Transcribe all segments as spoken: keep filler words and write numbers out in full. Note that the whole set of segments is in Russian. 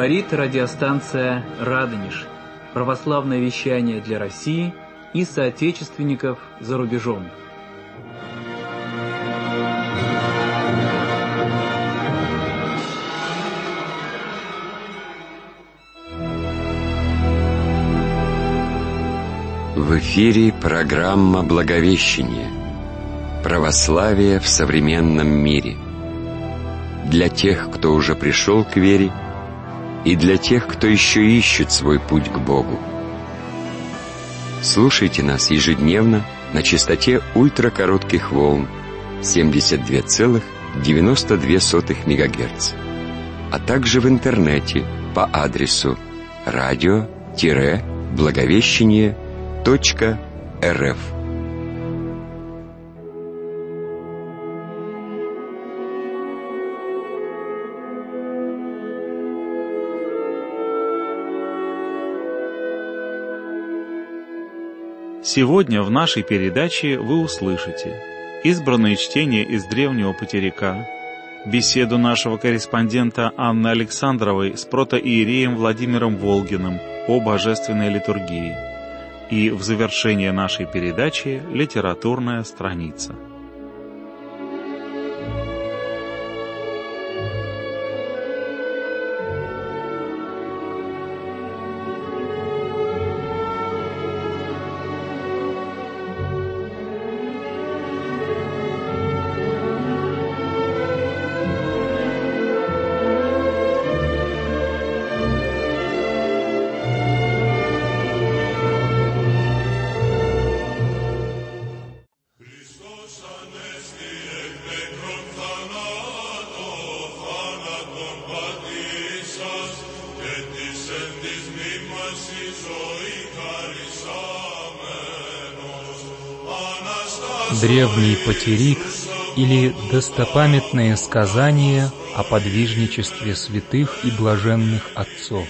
Говорит радиостанция «Радонеж». Православное вещание для России и соотечественников за рубежом. В эфире программа «Благовещение. Православие в современном мире». Для тех, кто уже пришел к вере, и для тех, кто еще ищет свой путь к Богу. Слушайте нас ежедневно на частоте ультракоротких волн семьдесят два целых девяносто две сотых мегагерца, а также в интернете по адресу радио-благовещение точка рф. Сегодня в нашей передаче вы услышите избранные чтения из древнего потеряка, беседу нашего корреспондента Анны Александровой с протоиереем Владимиром Волгиным о божественной литургии и в завершение нашей передачи литературная страница. Древний потерик или достопамятные сказания о подвижничестве святых и блаженных отцов.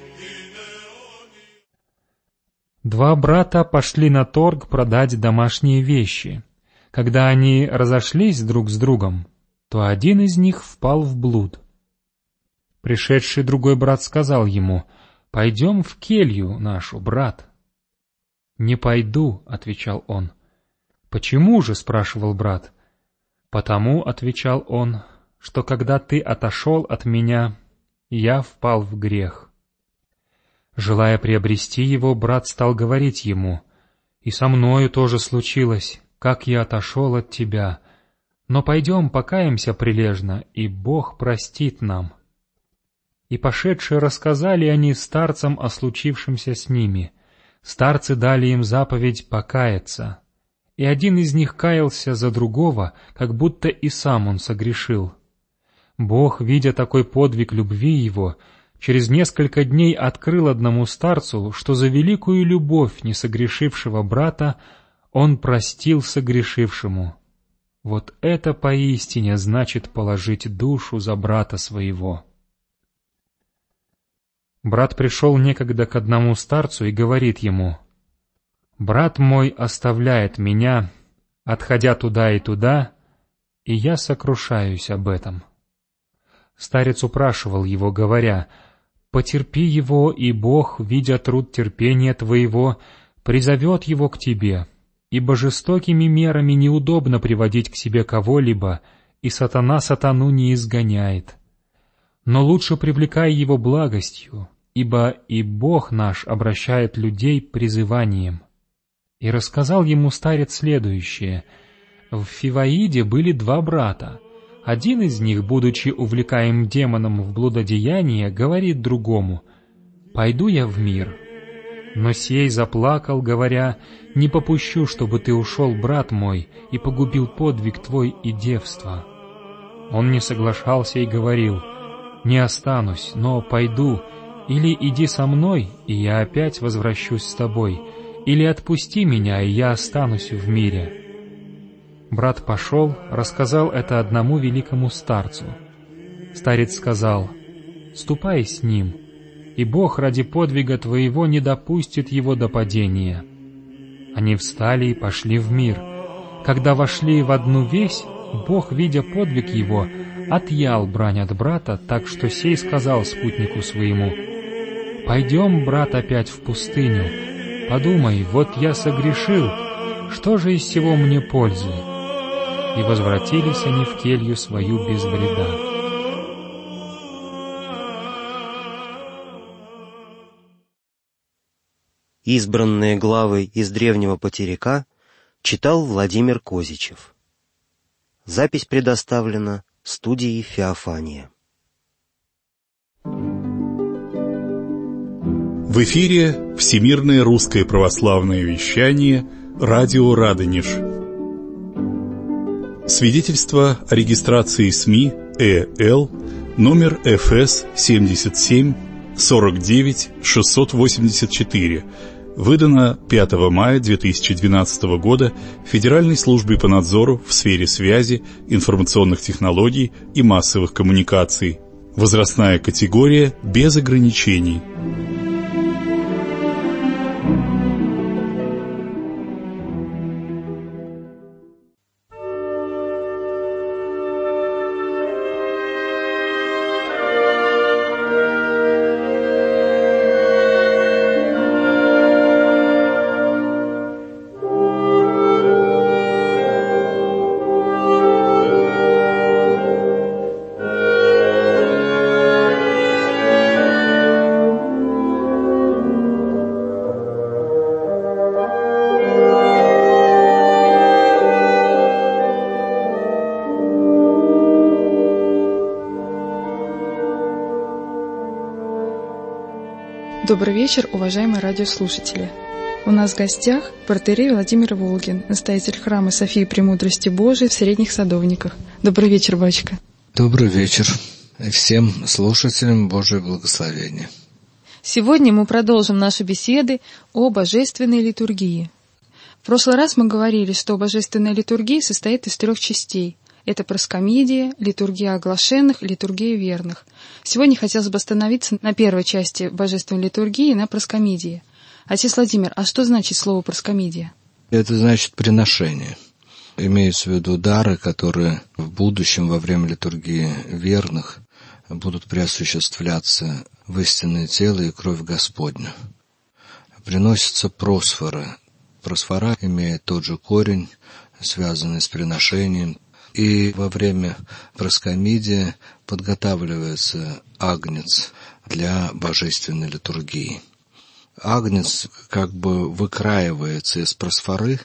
Два брата пошли на торг продать домашние вещи. Когда они разошлись друг с другом, то один из них впал в блуд. Пришедший другой брат сказал ему: «Пойдем в келью нашу, брат». «Не пойду», — отвечал он. «Почему же?» — спрашивал брат. «Потому», — отвечал он, — «что когда ты отошел от меня, я впал в грех». Желая приобрести его, брат стал говорить ему: «И со мною тоже случилось, как я отошел от тебя. Но пойдем покаемся прилежно, и Бог простит нам». И пошедшие рассказали они старцам о случившемся с ними. Старцы дали им заповедь покаяться. И один из них каялся за другого, как будто и сам он согрешил. Бог, видя такой подвиг любви его, через несколько дней открыл одному старцу, что за великую любовь несогрешившего брата он простил согрешившему. Вот это поистине значит положить душу за брата своего. Брат пришел некогда к одному старцу и говорит ему: «Брат мой оставляет меня, отходя туда и туда, и я сокрушаюсь об этом». Старец упрашивал его, говоря: «Потерпи его, и Бог, видя труд терпения твоего, призовет его к тебе, ибо жестокими мерами неудобно приводить к себе кого-либо, и сатана сатану не изгоняет. Но лучше привлекай его благостью, ибо и Бог наш обращает людей призыванием». И рассказал ему старец следующее. В Фиваиде были два брата. Один из них, будучи увлекаем демоном в блудодеяние, говорит другому: «Пойду я в мир». Но сей заплакал, говоря: «Не попущу, чтобы ты ушел, брат мой, и погубил подвиг твой и девство». Он не соглашался и говорил: «Не останусь, но пойду, или иди со мной, и я опять возвращусь с тобой, или отпусти меня, и я останусь в мире». Брат пошел, рассказал это одному великому старцу. Старец сказал: «Ступай с ним, и Бог ради подвига твоего не допустит его до падения». Они встали и пошли в мир. Когда вошли в одну весь, Бог, видя подвиг его, отъял брань от брата, так что сей сказал спутнику своему: «Пойдем, брат, опять в пустыню. Подумай, вот я согрешил, что же из сего мне пользы?» И возвратились они в келью свою без вреда. Избранные главы из древнего потеряка читал Владимир Козичев. Запись предоставлена студией «Феофания». В эфире Всемирное русское православное вещание «Радио Радонеж». Свидетельство о регистрации СМИ ЭЛ номер эф эс семьдесят семь сорок девять шестьсот восемьдесят четыре, выдано пятого мая две тысячи двенадцатого года Федеральной службой по надзору в сфере связи, информационных технологий и массовых коммуникаций. Возрастная категория без ограничений. Добрый вечер, уважаемые радиослушатели. У нас в гостях протоиерей Владимир Волгин, настоятель храма Софии Премудрости Божией в Средних Садовниках. Добрый вечер, батюшка. Добрый вечер. И всем слушателям Божие благословение. Сегодня мы продолжим наши беседы о божественной литургии. В прошлый раз мы говорили, что божественная литургия состоит из трех частей. Это проскомидия, литургия оглашенных, литургия верных. Сегодня хотелось бы остановиться на первой части божественной литургии, на проскомидии. Отец Владимир, а что значит слово проскомидия? Это значит приношение. Имеется в виду дары, которые в будущем во время литургии верных будут преосуществляться в истинное тело и кровь Господню. Приносятся просфоры. Просфора имеет тот же корень, связанный с приношением. И во время проскомидии подготавливается агнец для божественной литургии. Агнец как бы выкраивается из просфоры.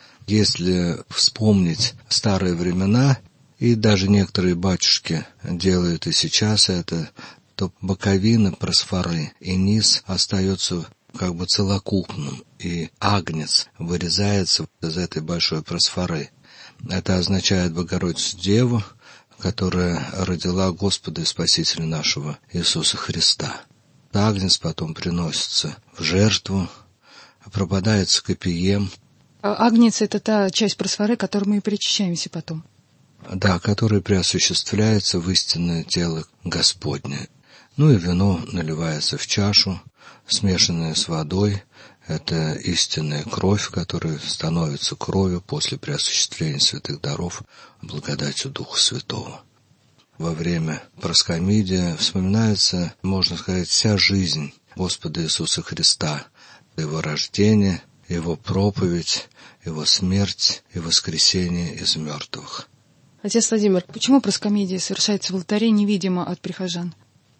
Если вспомнить старые времена, и даже некоторые батюшки делают и сейчас это, то боковина просфоры и низ остается как бы целокупным, и агнец вырезается из этой большой просфоры. Это означает Богородицу Деву, которая родила Господа и Спасителя нашего Иисуса Христа. Агнец потом приносится в жертву, пропадается копием. Агнец — это та часть просфоры, которой мы и причащаемся потом. Да, которая преосуществляется в истинное тело Господне. Ну и вино наливается в чашу, смешанное с водой. Это истинная кровь, которая становится кровью после преосуществления святых даров благодатью Духа Святого. Во время проскомидия вспоминается, можно сказать, вся жизнь Господа Иисуса Христа, Его рождение, Его проповедь, Его смерть и воскресение из мертвых. Отец Владимир, почему проскомидия совершается в алтаре невидимо от прихожан?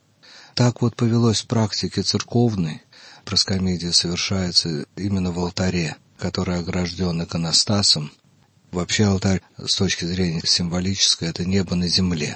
Так вот повелось в практике церковной. Проскомидия совершается именно в алтаре, который огражден иконостасом. Вообще алтарь с точки зрения символической — это небо на земле.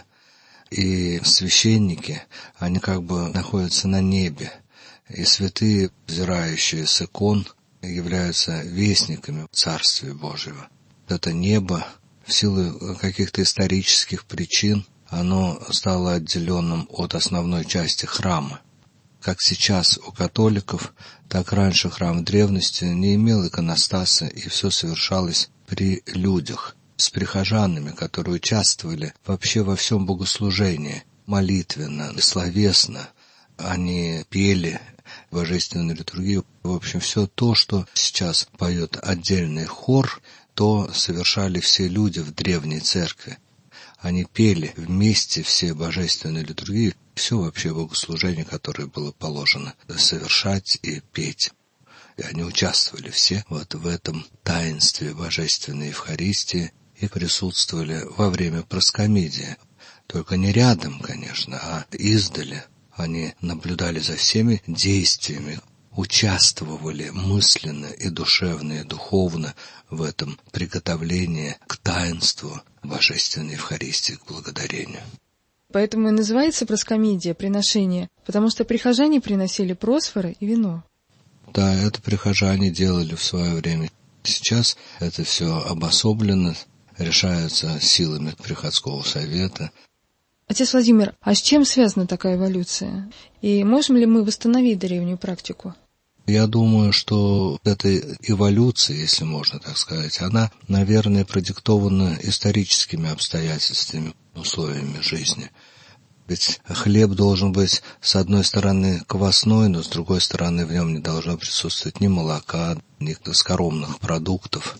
И священники, они как бы находятся на небе. И святые, взирающие с икон, являются вестниками Царствия Божьего. Это небо в силу каких-то исторических причин оно стало отделенным от основной части храма. Как сейчас у католиков, так раньше храм в древности не имел иконостаса, и все совершалось при людях, с прихожанами, которые участвовали вообще во всем богослужении, молитвенно, словесно. Они пели божественную литургию. В общем, все то, что сейчас поет отдельный хор, то совершали все люди в древней церкви. они пели вместе все божественные литургии, все вообще богослужение, которое было положено совершать и петь. И они участвовали все вот в этом таинстве божественной Евхаристии и присутствовали во время проскомидии. Только не рядом, конечно, а издали. Они наблюдали за всеми действиями, участвовали мысленно и душевно, и духовно в этом приготовлении к таинству Божественной Евхаристии, к благодарению. Поэтому и называется проскомидия, приношение, потому что прихожане приносили просфоры и вино. Да, это прихожане делали в свое время. Сейчас это все обособлено, решается силами приходского совета. Отец Владимир, а с чем связана такая эволюция? И можем ли мы восстановить древнюю практику? Я думаю, что эта эволюция, если можно так сказать, она, наверное, продиктована историческими обстоятельствами, условиями жизни. Ведь хлеб должен быть, с одной стороны, квасной, но с другой стороны, в нем не должно присутствовать ни молока, ни скоромных продуктов.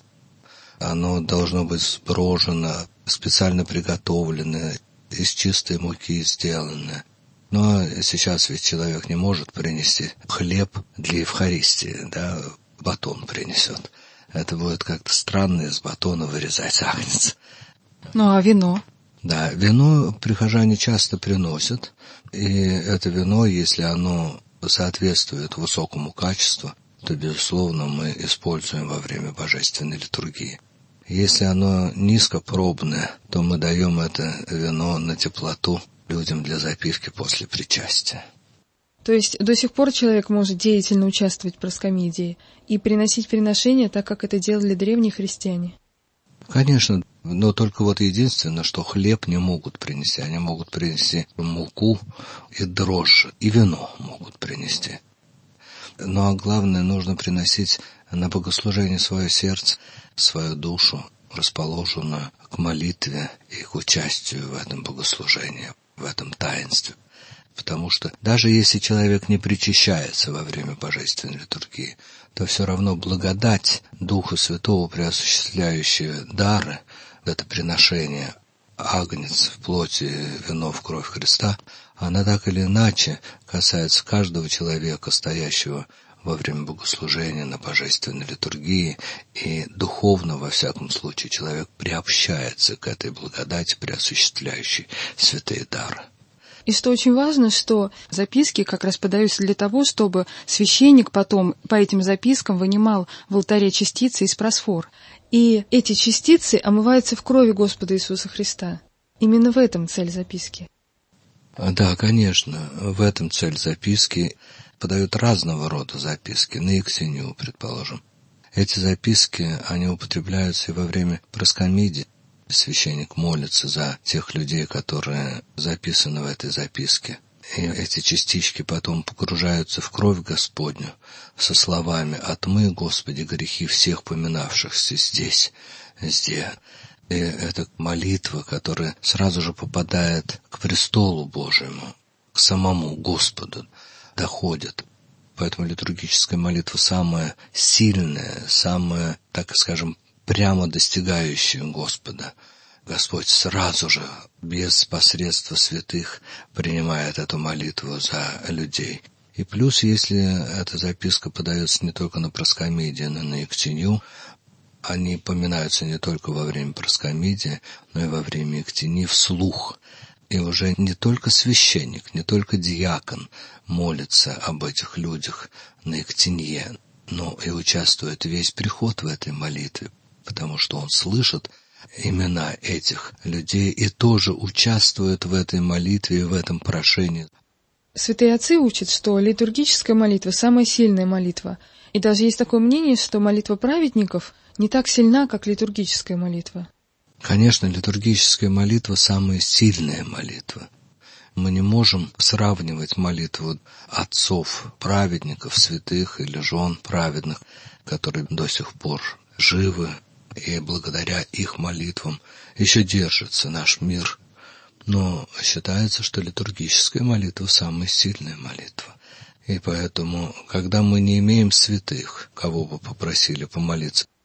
Оно должно быть сброжено, специально приготовлено, из чистой муки сделано. Но сейчас ведь человек не может принести хлеб для Евхаристии, да, батон принесет. Это будет как-то странно из батона вырезать агнец. Ну а вино? Да, вино прихожане часто приносят, и это вино, если оно соответствует высокому качеству, то, безусловно, мы используем во время божественной литургии. Если оно низкопробное, то мы даем это вино на теплоту людям для запивки после причастия. То есть до сих пор человек может деятельно участвовать в проскомидии и приносить приношения, так как это делали древние христиане? Конечно, но только вот единственное, что хлеб не могут принести. Они могут принести муку и дрожжи, и вино могут принести. Ну а главное, нужно приносить на богослужение свое сердце, свою душу, расположенную к молитве и к участию в этом богослужении, в этом таинстве. Потому что даже если человек не причащается во время божественной литургии, то все равно благодать Духа Святого, преосуществляющая дары, это приношение агнец в плоти, вино в кровь Христа, она так или иначе касается каждого человека, стоящего во время богослужения на божественной литургии, и духовно, во всяком случае, человек приобщается к этой благодати, преосуществляющей святые дары. И что очень важно, что записки как раз подаются для того, чтобы священник потом по этим запискам вынимал в алтаре частицы из просфор. И эти частицы омываются в крови Господа Иисуса Христа. Именно в этом цель записки. Да, конечно, в этом цель записки. Подают разного рода записки, на Ектению, предположим. Эти записки, они употребляются и во время проскомидии. Священник молится за тех людей, которые записаны в этой записке. И эти частички потом погружаются в кровь Господню со словами «Отмы, Господи, грехи всех поминавшихся здесь, здесь». И это молитва, которая сразу же попадает к престолу Божьему, к самому Господу, доходит. Поэтому литургическая молитва самая сильная, самая, так скажем, прямо достигающая Господа. Господь сразу же, без посредства святых, принимает эту молитву за людей. И плюс, если эта записка подается не только на проскомидии, но и на Ектению, они поминаются не только во время проскомидии, но и во время Ектении вслух. И уже не только священник, не только диакон молится об этих людях на Ектенье, но и участвует весь приход в этой молитве, потому что он слышит имена этих людей и тоже участвует в этой молитве и в этом прошении. Святые отцы учат, что литургическая молитва – самая сильная молитва. И даже есть такое мнение, что молитва праведников не так сильна, как литургическая молитва. Конечно, литургическая молитва – самая сильная молитва. Мы не можем сравнивать молитву отцов, праведников, святых или жен праведных, которые до сих пор живы, и благодаря их молитвам еще держится наш мир. Но считается, что литургическая молитва – самая сильная молитва. И поэтому, когда мы не имеем святых, кого бы попросили помолиться,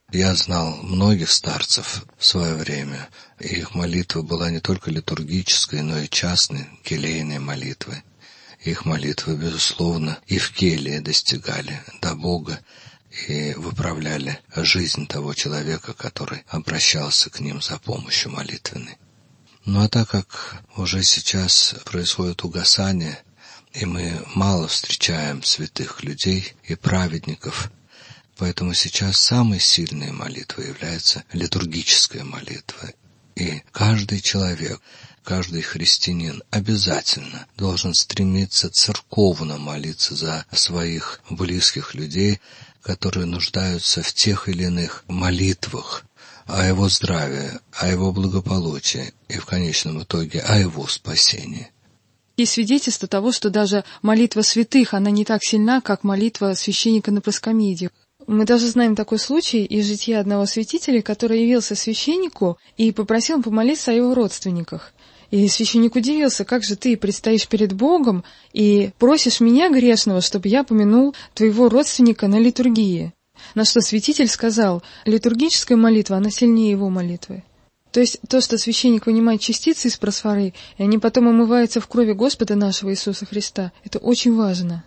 Я знал многих старцев в свое время, и их молитва была не только литургической, но и частной, келейной молитвой. Их молитвы, безусловно, и в келье достигали до Бога и выправляли жизнь того человека, который обращался к ним за помощью молитвенной. Ну а так как уже сейчас происходит угасание, и мы мало встречаем святых людей и праведников, поэтому сейчас самой сильной молитвой является литургическая молитва. И каждый человек, каждый христианин обязательно должен стремиться церковно молиться за своих близких людей, которые нуждаются в тех или иных молитвах о его здравии, о его благополучии и в конечном итоге о его спасении. Есть свидетельство того, что даже молитва святых, она не так сильна, как молитва священника на проскомидии. Мы даже знаем такой случай из жития одного святителя, который явился священнику и попросил помолиться о его родственниках. И священник удивился: как же ты предстоишь перед Богом и просишь меня, грешного, чтобы я помянул твоего родственника на литургии? На что святитель сказал: литургическая молитва, она сильнее его молитвы. То есть то, что священник вынимает частицы из просфоры, и они потом омываются в крови Господа нашего Иисуса Христа, это очень важно.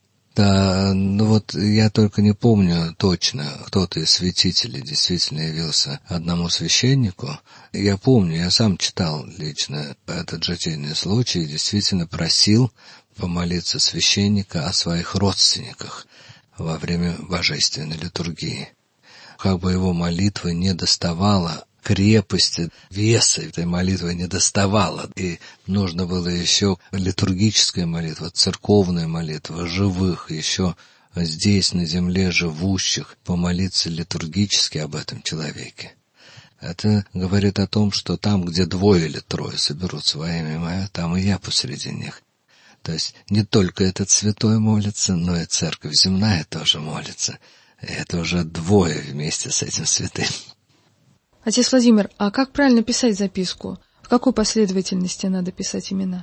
Да, ну вот я только не помню точно, кто-то из святителей действительно явился одному священнику. Я помню, я сам читал лично этот житейный случай и действительно просил помолиться священника о своих родственниках во время божественной литургии. Как бы его молитва не доставала крепости, веса этой молитвы не доставало, и нужно было еще литургическая молитва, церковная молитва, живых, еще здесь, на земле живущих, помолиться литургически об этом человеке. Это говорит о том, что там, где двое или трое соберутся во имя мое, там и я посреди них. То есть не только этот святой молится, но и церковь земная тоже молится. И это уже двое вместе с этим святым. Отец Владимир, а как правильно писать записку? В какой последовательности надо писать имена?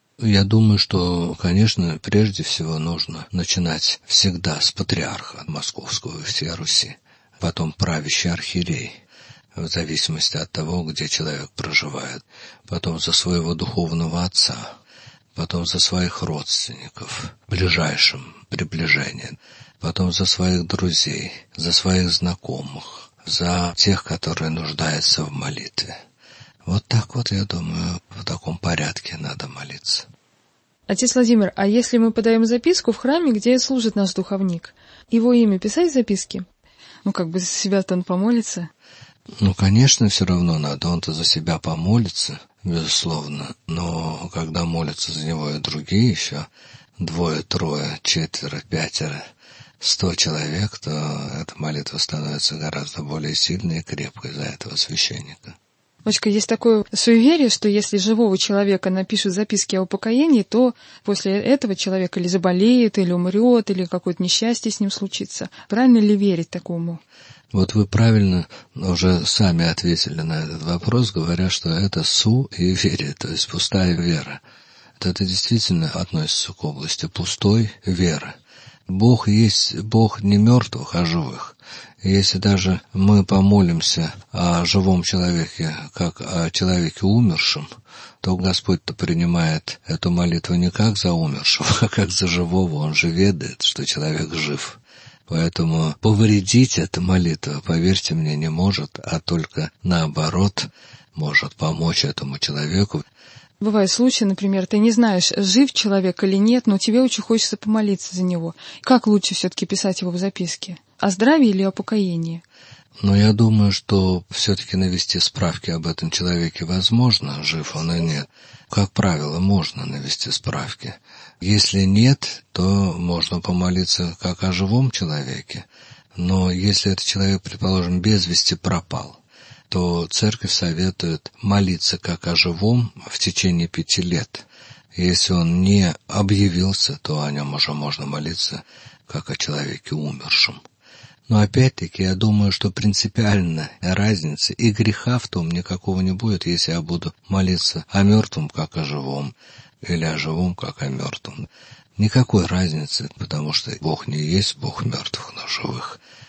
Я думаю, что, конечно, прежде всего нужно начинать всегда с патриарха Московского и всей Руси, потом правящий архиерей, в зависимости от того, где человек проживает, потом за своего духовного отца, потом за своих родственников, в ближайшем приближении, потом за своих друзей, за своих знакомых, за тех, которые нуждаются в молитве. Вот так вот, я думаю, в таком порядке надо молиться. Отец Владимир, а если мы подаем записку в храме, где служит наш духовник, его имя писать в записке? Ну, как бы за себя-то он помолится. Ну, конечно, все равно надо, он-то за себя помолится, безусловно. Но когда молятся за него и другие еще, двое, трое, четверо, пятеро, сто человек, то эта молитва становится гораздо более сильной и крепкой за этого священника. Очка, есть такое суеверие, что если живого человека напишут записки о упокоении, то после этого человек или заболеет, или умрет, или какое-то несчастье с ним случится. Правильно ли верить такому? Вот вы правильно уже сами ответили на этот вопрос, говоря, что это суеверие, то есть пустая вера. Это действительно относится к области пустой веры. Бог есть Бог не мертвых, а живых. И если даже мы помолимся о живом человеке, как о человеке умершем, то Господь-то принимает эту молитву не как за умершего, а как за живого. Он же ведает, что человек жив. Поэтому повредить эту молитву, поверьте мне, не может, а только наоборот может помочь этому человеку. Бывают случаи, например, ты не знаешь, жив человек или нет, но тебе очень хочется помолиться за него. Как лучше все-таки писать его в записке? О здравии или о покоении? Но я думаю, что все-таки навести справки об этом человеке возможно, жив он или нет. Как правило, можно навести справки. Если нет, то можно помолиться как о живом человеке. Но если этот человек, предположим, без вести пропал, то церковь советует молиться как о живом в течение пяти лет. Если он не объявился, то о нем уже можно молиться как о человеке умершем. Но опять-таки я думаю, что принципиальная разница и греха в том никакого не будет, если я буду молиться о мертвом как о живом или о живом как о мертвом. Никакой разницы, потому что Бог не есть Бог мертвых, но живых.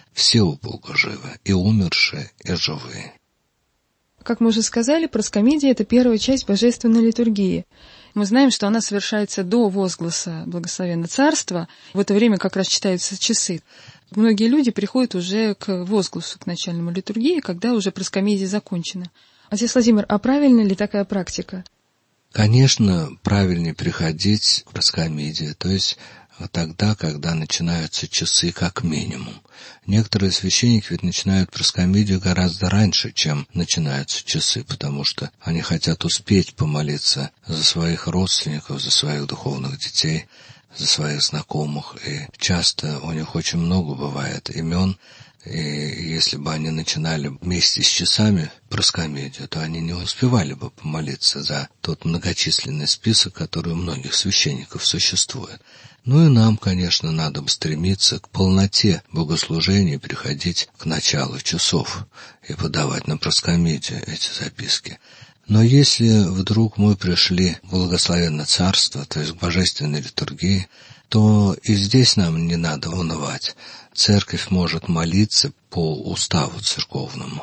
все у Бога живы, и умершие, и живые. Как мы уже сказали, проскомидия — это первая часть божественной литургии. Мы знаем, что она совершается до возгласа «Благословенно Царство». В это время как раз читаются часы. Многие люди приходят уже к возгласу, к начальному литургии, когда уже проскомидия закончена. Отец Владимир, а правильна ли такая практика? Конечно, правильнее приходить к проскомидии, то есть тогда, когда начинаются часы как минимум. Некоторые священники ведь начинают проскомидию гораздо раньше, чем начинаются часы, потому что они хотят успеть помолиться за своих родственников, за своих духовных детей, за своих знакомых. И часто у них очень много бывает имен, и если бы они начинали вместе с часами проскомидию, то они не успевали бы помолиться за тот многочисленный список, который у многих священников существует. Ну и нам, конечно, надо стремиться к полноте богослужения, приходить к началу часов и подавать на проскомидию эти записки. Но если вдруг мы пришли в благословенное царство, то есть к божественной литургии, то и здесь нам не надо унывать. Церковь может молиться по уставу церковному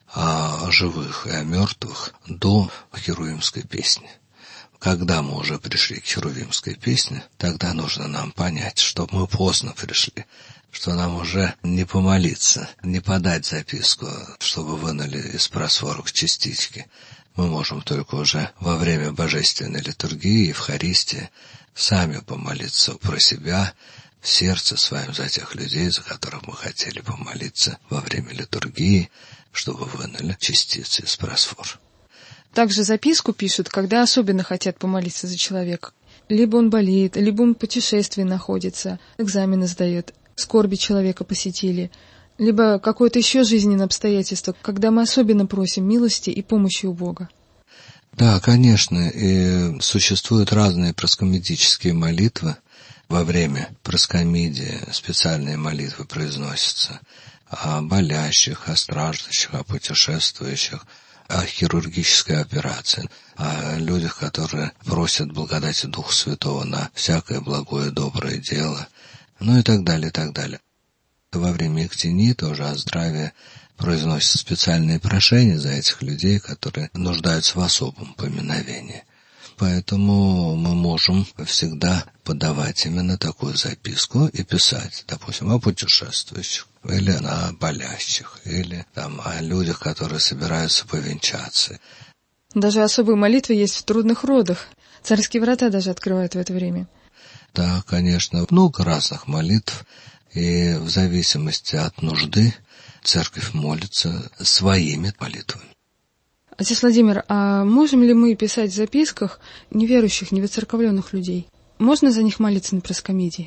о живых и о мертвых до херувимской песни. Когда мы уже пришли к херувимской песне, тогда нужно нам понять, что мы поздно пришли, что нам уже не помолиться, не подать записку, чтобы вынули из просфорок частички. Мы можем только уже во время божественной литургии, Евхаристии, сами помолиться про себя, в сердце своем за тех людей, за которых мы хотели помолиться во время литургии, чтобы вынули частицы из просфор. Также записку пишут, когда особенно хотят помолиться за человека. Либо он болеет, либо он в путешествии находится, экзамены сдает, скорби человека посетили, либо какое-то еще жизненное обстоятельство, когда мы особенно просим милости и помощи у Бога. Да, конечно, и существуют разные проскомидические молитвы. Во время проскомидии специальные молитвы произносятся о болящих, о страждущих, о путешествующих, о хирургической операции, о людях, которые просят благодати Духа Святого на всякое благое, доброе дело, ну и так далее, и так далее. Во время Иктинии тоже о здравии произносятся специальные прошения за этих людей, которые нуждаются в особом поминовении. Поэтому мы можем всегда подавать именно такую записку и писать, допустим, о путешествующих, или о болящих, или там, о людях, которые собираются повенчаться. Даже особые молитвы есть в трудных родах. Царские врата даже открывают в это время. Да, конечно, много разных молитв, и в зависимости от нужды церковь молится своими молитвами. Отец Владимир, а можем ли мы писать в записках неверующих, невоцерковленных людей? Можно за них молиться на проскомидии?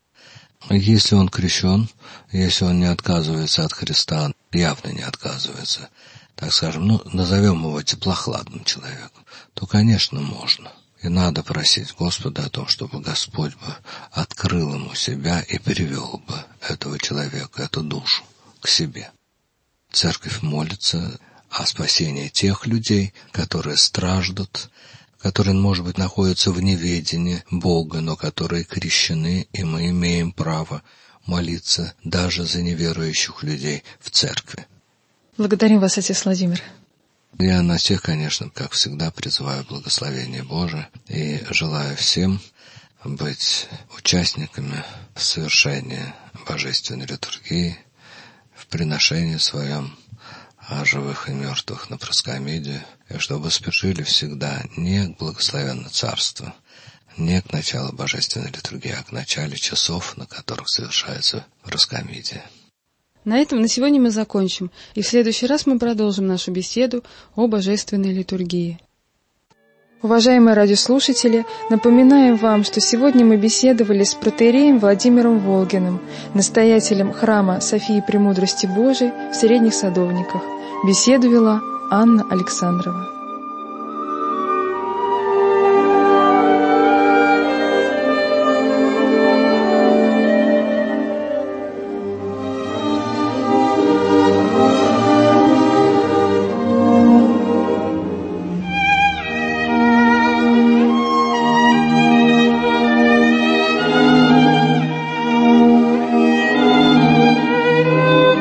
Если он крещен, если он не отказывается от Христа, явно не отказывается, так скажем, ну, назовем его теплохладным человеком, то, конечно, можно. И надо просить Господа о том, чтобы Господь бы открыл ему себя и привел бы этого человека, эту душу к себе. Церковь молится о спасении тех людей, которые страждут, которые, может быть, находятся в неведении Бога, но которые крещены, и мы имеем право молиться даже за неверующих людей в церкви. Благодарим вас, отец Владимир. Я на всех, конечно, как всегда, призываю благословение Божие и желаю всем быть участниками в совершении божественной литургии, в приношении своем о живых и мертвых на проскомидию, и чтобы спешили всегда не к благословенному царству, не к началу божественной литургии, а к началу часов, на которых совершается проскомидия. На этом на сегодня мы закончим, и в следующий раз мы продолжим нашу беседу о божественной литургии. Уважаемые радиослушатели, напоминаем вам, что сегодня мы беседовали с протоиереем Владимиром Волгиным, настоятелем храма Софии Премудрости Божией в Средних Садовниках. Беседу вела Анна Александрова. Thank you.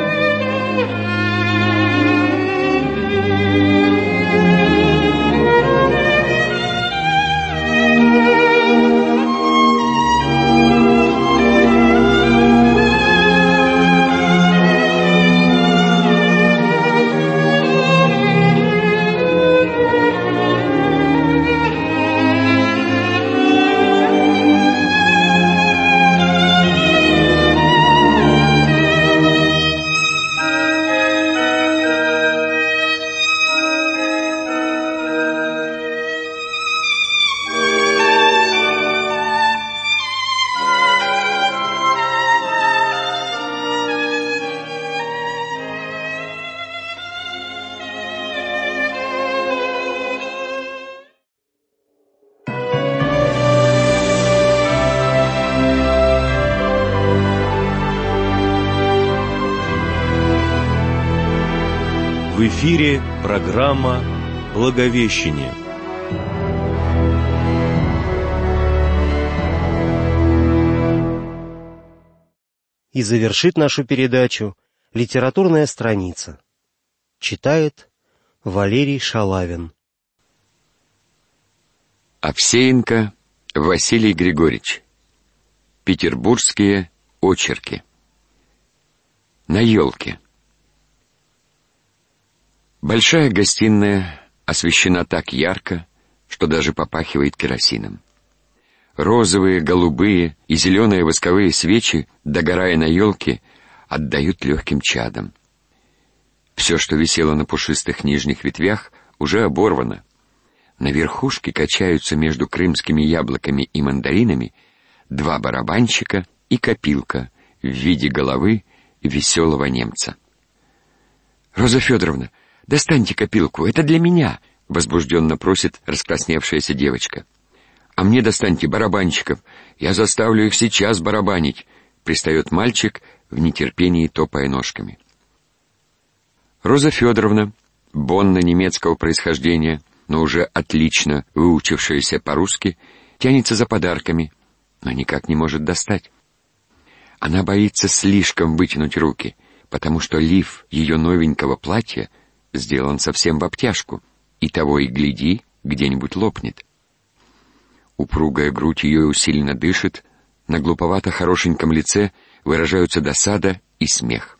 В эфире программа «Благовещение». И завершит нашу передачу литературная страница. Читает Валерий Шалавин. Овсеенко Василий Григорьевич. Петербургские очерки. На елке. Большая гостиная освещена так ярко, что даже попахивает керосином. Розовые, голубые и зеленые восковые свечи, догорая на елке, отдают легким чадом. Все, что висело на пушистых нижних ветвях, уже оборвано. На верхушке качаются между крымскими яблоками и мандаринами два барабанщика и копилка в виде головы веселого немца. «Роза Федоровна, достаньте копилку, это для меня!» — возбужденно просит раскрасневшаяся девочка. «А мне достаньте барабанщиков, я заставлю их сейчас барабанить», — пристает мальчик в нетерпении, топая ножками. Роза Федоровна, бонна немецкого происхождения, но уже отлично выучившаяся по-русски, тянется за подарками, но никак не может достать. Она боится слишком вытянуть руки, потому что лиф ее новенького платья сделан совсем в обтяжку, и того и гляди, где-нибудь лопнет. Упругая грудь ее усиленно дышит, на глуповато-хорошеньком лице выражаются досада и смех.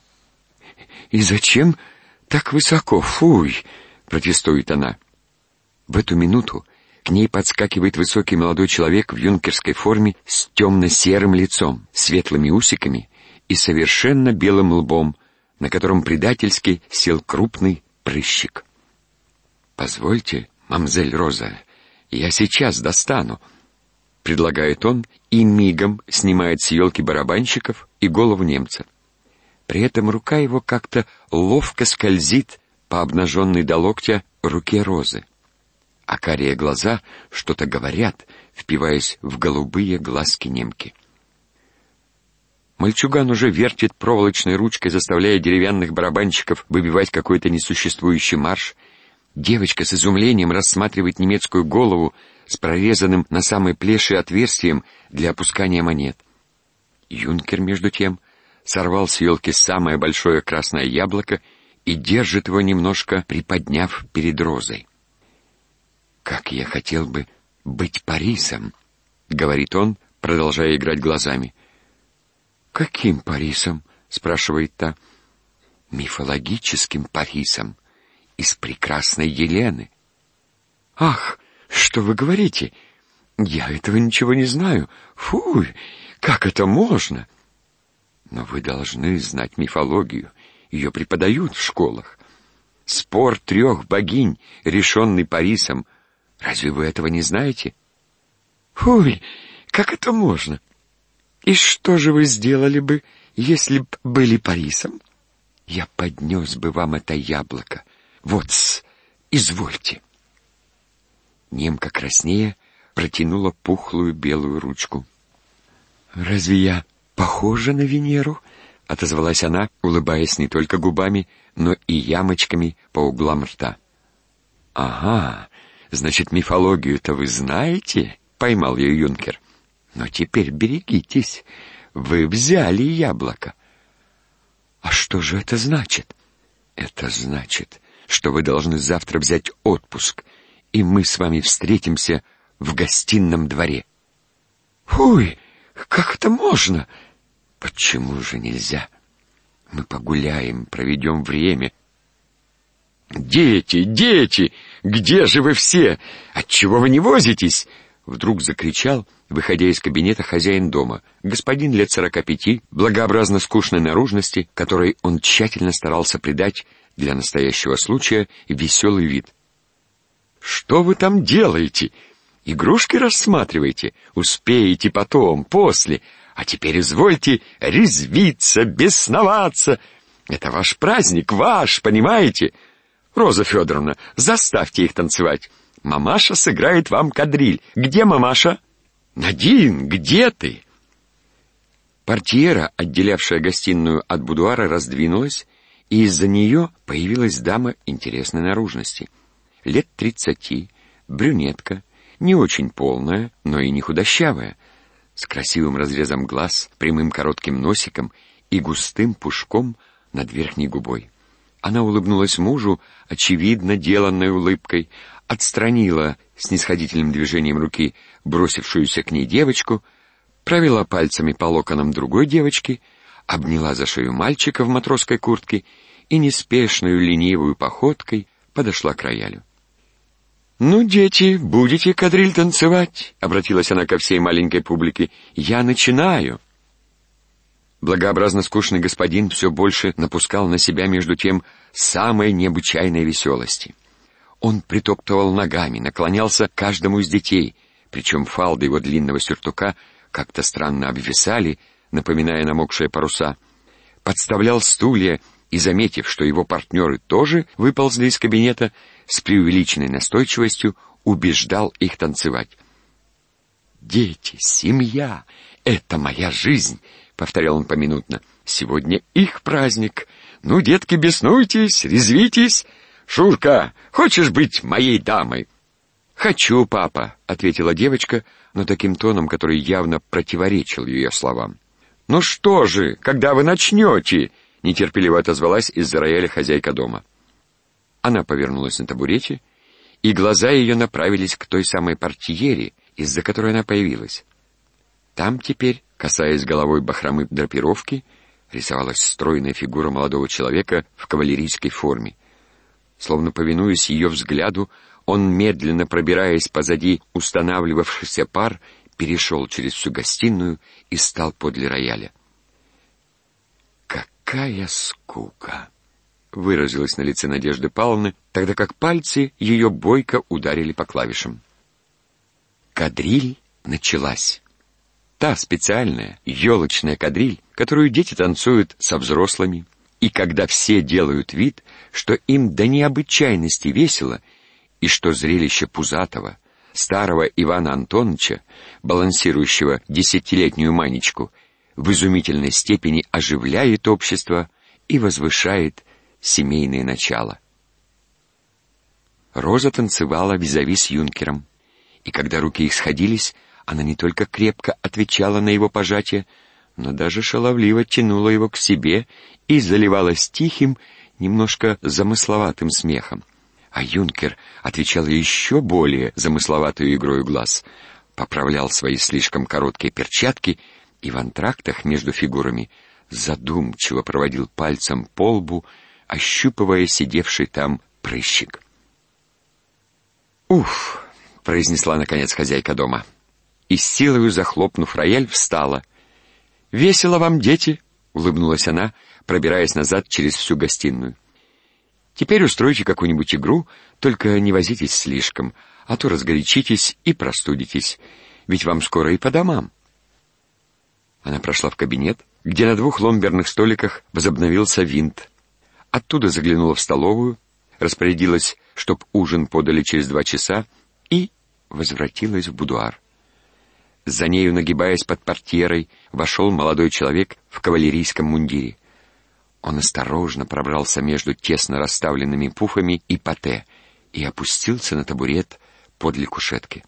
«И зачем так высоко? Фуй!» — протестует она. В эту минуту к ней подскакивает высокий молодой человек в юнкерской форме с темно-серым лицом, светлыми усиками и совершенно белым лбом, на котором предательски сел крупный прыщик. «Позвольте, мамзель Роза, я сейчас достану», — предлагает он и мигом снимает с елки барабанщиков и голову немца. При этом рука его как-то ловко скользит по обнаженной до локтя руке Розы, а карие глаза что-то говорят, впиваясь в голубые глазки немки. Мальчуган уже вертит проволочной ручкой, заставляя деревянных барабанщиков выбивать какой-то несуществующий марш. Девочка с изумлением рассматривает немецкую голову с прорезанным на самой плеше отверстием для опускания монет. Юнкер, между тем, сорвал с елки самое большое красное яблоко и держит его, немножко приподняв перед Розой. «Как я хотел бы быть Парисом», — говорит он, продолжая играть глазами. «Каким Парисом?» — спрашивает та. «Мифологическим Парисом, из прекрасной Елены». «Ах, что вы говорите? Я этого ничего не знаю. Фу, как это можно?» «Но вы должны знать мифологию. Ее преподают в школах. Спор трех богинь, решенный Парисом. Разве вы этого не знаете?» «Фуй, как это можно? И что же вы сделали бы, если б были Парисом?» «Я поднес бы вам это яблоко. Вот-с, извольте». Немка краснея протянула пухлую белую ручку. «Разве я похожа на Венеру?» — отозвалась она, улыбаясь не только губами, но и ямочками по углам рта. «Ага, значит, мифологию-то вы знаете?» — поймал ее юнкер. «Но теперь берегитесь, вы взяли яблоко». «А что же это значит?» «Это значит, что вы должны завтра взять отпуск, и мы с вами встретимся в гостином дворе». «Фуй, как это можно?» «Почему же нельзя? Мы погуляем, проведем время». «Дети, дети, где же вы все? Отчего вы не возитесь?» Вдруг закричал, выходя из кабинета, хозяин дома, господин лет сорока пяти, благообразно скучной наружности, которой он тщательно старался придать для настоящего случая веселый вид. «Что вы там делаете? Игрушки рассматриваете? Успеете потом, после. А теперь извольте резвиться, бесноваться. Это ваш праздник, ваш, понимаете? Роза Федоровна, заставьте их танцевать. Мамаша сыграет вам кадриль. Где мамаша? Надин, где ты?» Портьера, отделявшая гостиную от будуара, раздвинулась, и из-за нее появилась дама интересной наружности. Лет тридцати, брюнетка, не очень полная, но и не худощавая, с красивым разрезом глаз, прямым коротким носиком и густым пушком над верхней губой. Она улыбнулась мужу, очевидно деланной улыбкой, отстранила снисходительным движением руки бросившуюся к ней девочку, провела пальцами по локонам другой девочки, обняла за шею мальчика в матросской куртке и неспешную ленивую походкой подошла к роялю. «Ну, дети, будете кадриль танцевать?» — обратилась она ко всей маленькой публике. «Я начинаю». Благообразно скучный господин все больше напускал на себя между тем самой необычайной веселости. Он притоптывал ногами, наклонялся к каждому из детей, причем фалды его длинного сюртука как-то странно обвисали, напоминая намокшие паруса, подставлял стулья и, заметив, что его партнеры тоже выползли из кабинета, с преувеличенной настойчивостью убеждал их танцевать. «Дети, семья — это моя жизнь», — повторял он поминутно. «Сегодня их праздник. Ну, детки, беснуйтесь, резвитесь. Шурка, хочешь быть моей дамой?» «Хочу, папа», — ответила девочка, но таким тоном, который явно противоречил ее словам. «Ну что же, когда вы начнете?» — нетерпеливо отозвалась из-за рояля хозяйка дома. Она повернулась на табурете, и глаза ее направились к той самой портьере, из-за которой она появилась. Там теперь, касаясь головой бахромы драпировки, рисовалась стройная фигура молодого человека в кавалерийской форме. Словно повинуясь ее взгляду, он, медленно пробираясь позади устанавливавшихся пар, перешел через всю гостиную и стал подле рояля. «Какая скука!» — выразилась на лице Надежды Павловны, тогда как пальцы ее бойко ударили по клавишам. Кадриль началась. Та специальная, елочная кадриль, которую дети танцуют со взрослыми, и когда все делают вид, что им до необычайности весело, и что зрелище пузатого, старого Ивана Антоновича, балансирующего десятилетнюю Манечку, в изумительной степени оживляет общество и возвышает семейное начало. Роза танцевала визави с юнкером, и когда руки их сходились, она не только крепко отвечала на его пожатие, но даже шаловливо тянула его к себе и заливалась тихим, немножко замысловатым смехом. А юнкер отвечал еще более замысловатой игрой глаз, поправлял свои слишком короткие перчатки и в антрактах между фигурами задумчиво проводил пальцем по лбу, ощупывая сидевший там прыщик. «Уф!» — произнесла наконец хозяйка дома. И с силою захлопнув рояль, встала. «Весело вам, дети!» — улыбнулась она, пробираясь назад через всю гостиную. «Теперь устройте какую-нибудь игру, только не возитесь слишком, а то разгорячитесь и простудитесь, ведь вам скоро и по домам». Она прошла в кабинет, где на двух ломберных столиках возобновился винт. Оттуда заглянула в столовую, распорядилась, чтоб ужин подали через два часа, и возвратилась в будуар. За нею, нагибаясь под портьерой, вошел молодой человек в кавалерийском мундире. Он осторожно пробрался между тесно расставленными пуфами и патэ и опустился на табурет подле кушетки.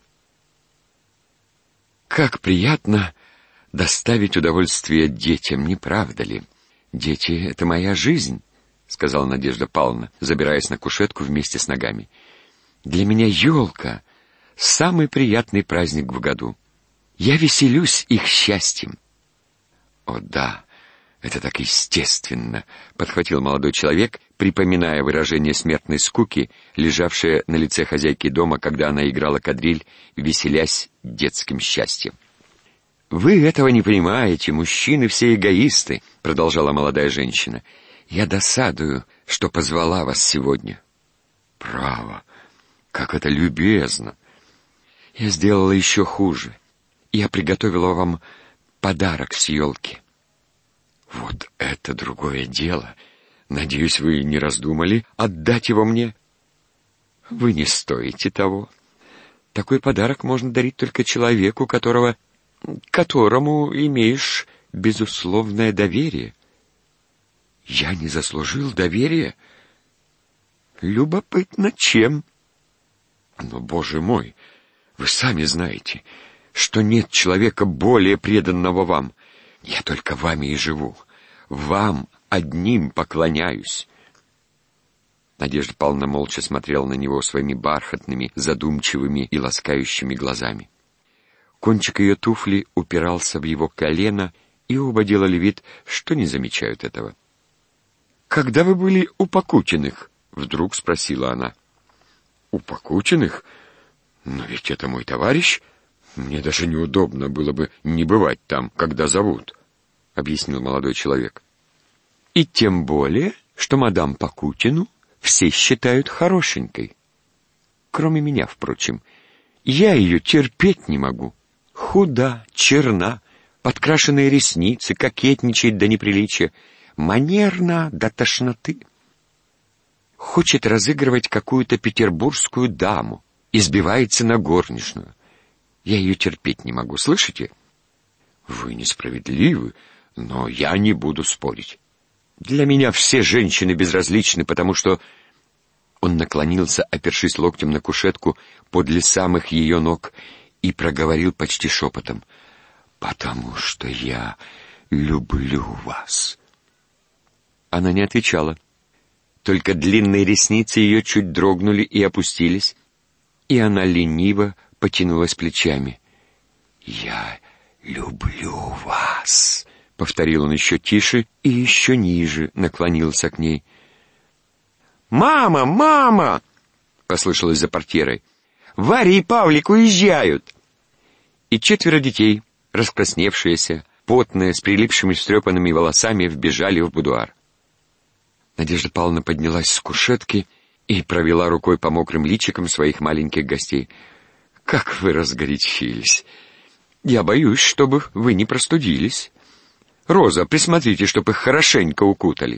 «Как приятно доставить удовольствие детям, не правда ли? Дети — это моя жизнь», — сказала Надежда Павловна, забираясь на кушетку вместе с ногами. «Для меня елка — самый приятный праздник в году. Я веселюсь их счастьем». «О да, это так естественно», — подхватил молодой человек, припоминая выражение смертной скуки, лежавшее на лице хозяйки дома, когда она играла кадриль, веселясь детским счастьем. «Вы этого не понимаете, мужчины все эгоисты», — продолжала молодая женщина. «Я досадую, что позвала вас сегодня». «Право, как это любезно». «Я сделала еще хуже. Я приготовила вам подарок с елки». «Вот это другое дело. Надеюсь, вы не раздумали отдать его мне?» «Вы не стоите того. Такой подарок можно дарить только человеку, которого... которому имеешь безусловное доверие». Я не заслужил доверия? Любопытно, чем? Но, Боже мой, вы сами знаете, что нет человека более преданного вам. Я только вами и живу. Вам одним поклоняюсь. Надежда Павловна молча смотрела на него своими бархатными, задумчивыми и ласкающими глазами. Кончик ее туфли упирался в его колено, и оба делали вид, что не замечают этого. «Когда вы были у Покутиных?» — вдруг спросила она. «У Покутиных? Но ведь это мой товарищ. Мне даже неудобно было бы не бывать там, когда зовут», — объяснил молодой человек. «И тем более, что мадам Покутину все считают хорошенькой. Кроме меня, впрочем. Я ее терпеть не могу. Худа, черна, подкрашенные ресницы, кокетничает до неприличия, манерна до тошноты. Хочет разыгрывать какую-то петербургскую даму, избивается на горничную. Я ее терпеть не могу, слышите? Вы несправедливы, но я не буду спорить. Для меня все женщины безразличны, потому что...» Он наклонился, опершись локтем на кушетку подле самых ее ног, и проговорил почти шепотом: «Потому что я люблю вас». Она не отвечала. Только длинные ресницы ее чуть дрогнули и опустились, и она лениво потянулась плечами. «Я люблю вас», — повторил он еще тише и еще ниже наклонился к ней. «Мама, мама!» — послышалось за портьерой. «Варя и Павлик уезжают!» И четверо детей, раскрасневшиеся, потные, с прилипшими встрепанными волосами, вбежали в будуар. Надежда Павловна поднялась с кушетки и провела рукой по мокрым личикам своих маленьких гостей. «Как вы разгорячились! Я боюсь, чтобы вы не простудились. Роза, присмотрите, чтобы их хорошенько укутали».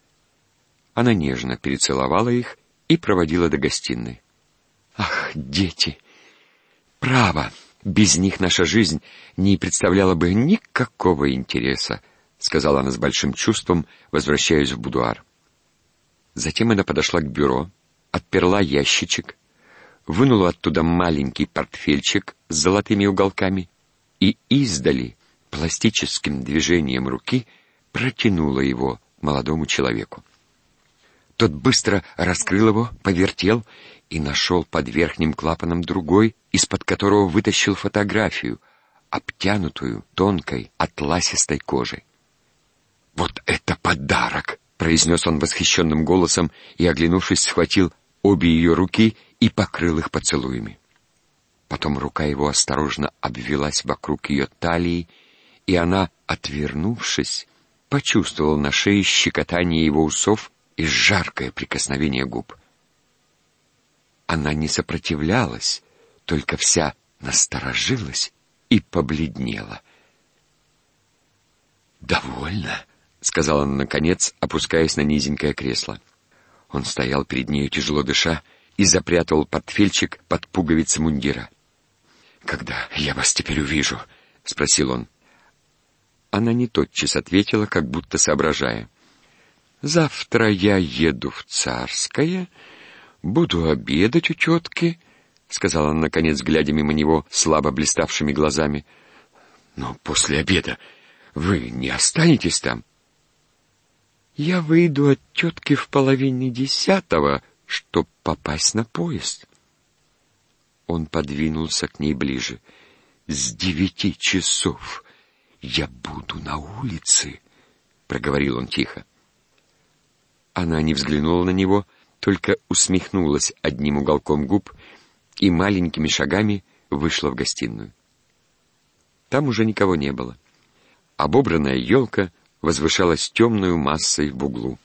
Она нежно перецеловала их и проводила до гостиной. «Ах, дети! Право, без них наша жизнь не представляла бы никакого интереса», — сказала она с большим чувством, возвращаясь в будуар. Затем она подошла к бюро, отперла ящичек, вынула оттуда маленький портфельчик с золотыми уголками и издали пластическим движением руки протянула его молодому человеку. Тот быстро раскрыл его, повертел и нашел под верхним клапаном другой, из-под которого вытащил фотографию, обтянутую тонкой атласистой кожей. «Вот это подарок!» — произнес он восхищенным голосом и, оглянувшись, схватил обе ее руки и покрыл их поцелуями. Потом рука его осторожно обвелась вокруг ее талии, и она, отвернувшись, почувствовала на шее щекотание его усов и жаркое прикосновение губ. Она не сопротивлялась, только вся насторожилась и побледнела. «Довольно», — сказала она наконец, опускаясь на низенькое кресло. Он стоял перед нею, тяжело дыша, и запрятал портфельчик под пуговицы мундира. «Когда я вас теперь увижу?» — спросил он. Она не тотчас ответила, как будто соображая. «Завтра я еду в Царское, буду обедать у тетки», — сказала она, наконец, глядя мимо него слабо блиставшими глазами. «Но после обеда вы не останетесь там?» «Я выйду от тетки в половине десятого, чтоб попасть на поезд». Он подвинулся к ней ближе. «С девяти часов я буду на улице», — проговорил он тихо. Она не взглянула на него, только усмехнулась одним уголком губ и маленькими шагами вышла в гостиную. Там уже никого не было. Обобранная елка возвышалась темную массой в углу.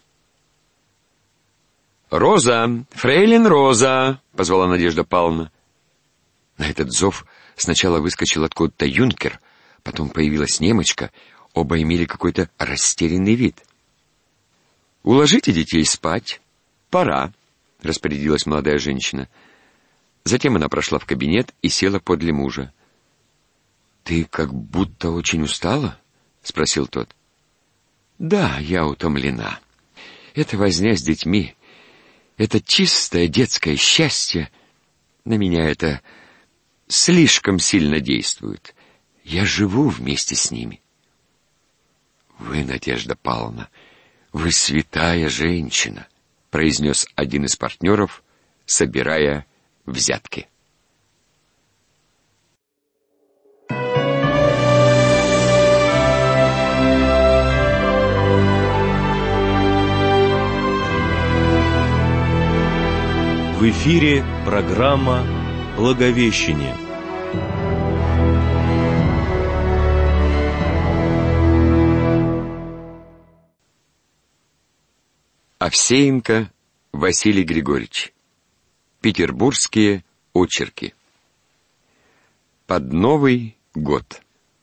«Роза! Фрейлин Роза!» — позвала Надежда Павловна. На этот зов сначала выскочил откуда-то юнкер, потом появилась немочка, оба имели какой-то растерянный вид. «Уложите детей спать. Пора», — распорядилась молодая женщина. Затем она прошла в кабинет и села подле мужа. «Ты как будто очень устала?» — спросил тот. Да, я утомлена. Эта возня с детьми, это чистое детское счастье, на меня это слишком сильно действует. Я живу вместе с ними. Вы, Надежда Павловна, вы святая женщина, произнес один из партнеров, собирая взятки. В эфире программа «Благовещение». Овсеенко Василий Григорьевич. Петербургские очерки. Под Новый год.